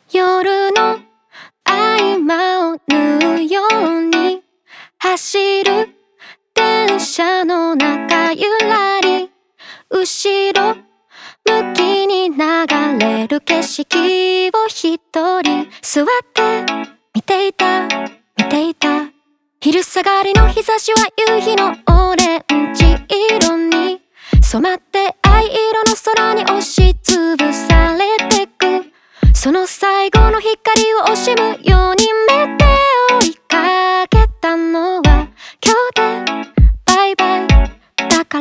夜の合間を縫うように走る電車の中ゆらり、後ろ向きに流れる景色を一人座って見ていた昼下がりの日差しは夕日のオレンジ色に染まって藍色の空に押しつぶされてく、その最後の光を惜しむように目で追いかけたのは今日でバイバイだから。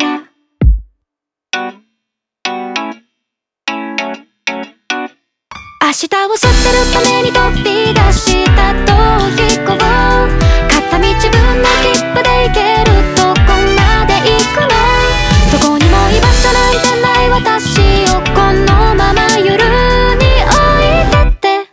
明日を捨てるために飛び出した逃避行、片道分の切符で行けるとこまで行くの、どこにも居場所なんてない私をこのまま夜に置いてって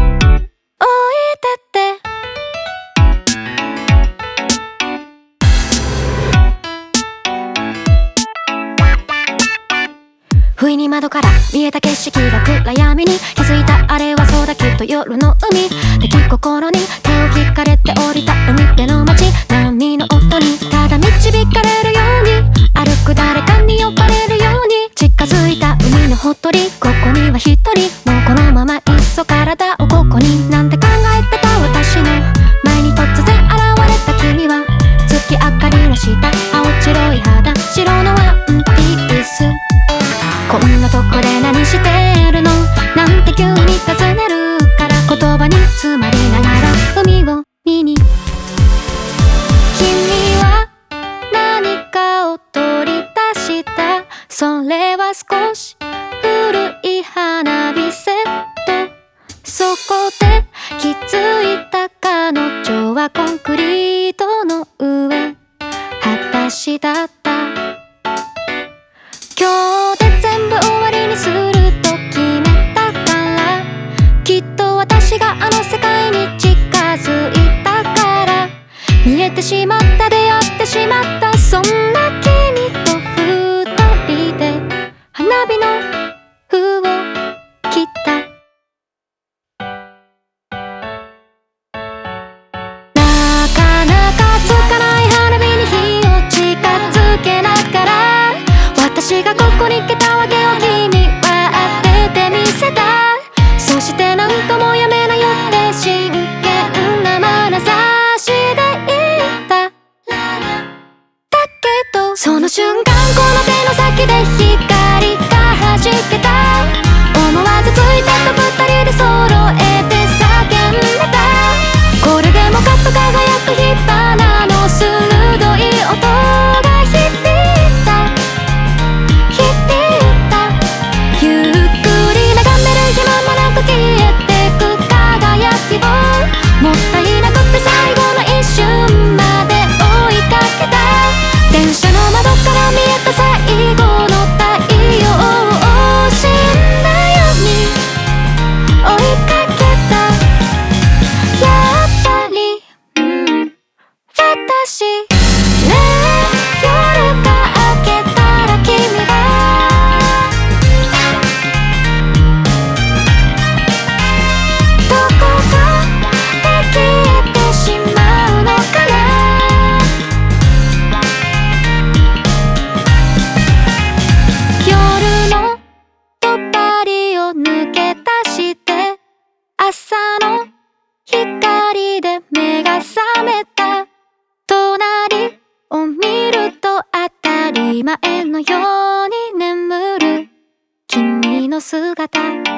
不意に窓から見えた景色が暗闇に気づいた、あれはそうだきっと夜の海、出来心に手を引かれて降りた海辺の街、波の音にただ導かれるように、歩く誰かに呼ばれるように近づいた海のほとり、ここには一人もうこのままいっそ体をここになんて考えてた私の前に突然現れた君は月明かりの下、青白い肌、白のワンピース、こんなとこで何してるのなんて急に尋ねるから、言葉に詰まりながら海を見に、君は何かを取り出した、それは少し古い花火セット、そこで気づいた彼女はコンクリートの上裸足だった。今日で全部終わりにすると決めたから、きっと私があの世界に近づいたから、見えてしまった出会ってしまった、そんな君と二人で花火の封を切った。なかなかつかない花火に火を近づけながら、私がここに来たわけを君は当ててみせた、そして何ともやめなよって真剣な眼差しで言った。だけどその瞬間この手の先で光が弾けた、思わずついてた二人で揃えて叫んでた、これでもかっと輝く火花の鋭い音が響いた、ゆっくり眺める暇もなく消えてく輝きを、もったいなくて最後の一瞬まで追いかけた、電車の窓から見えた最後の太陽を死んだように追いかけた、やっぱり、私ね、夜が明けたら君がどこかで消えてしまうのかな、夜のとばりを抜け出して朝の光で目が覚めた、隣を見ると当たり前のように眠る君の姿。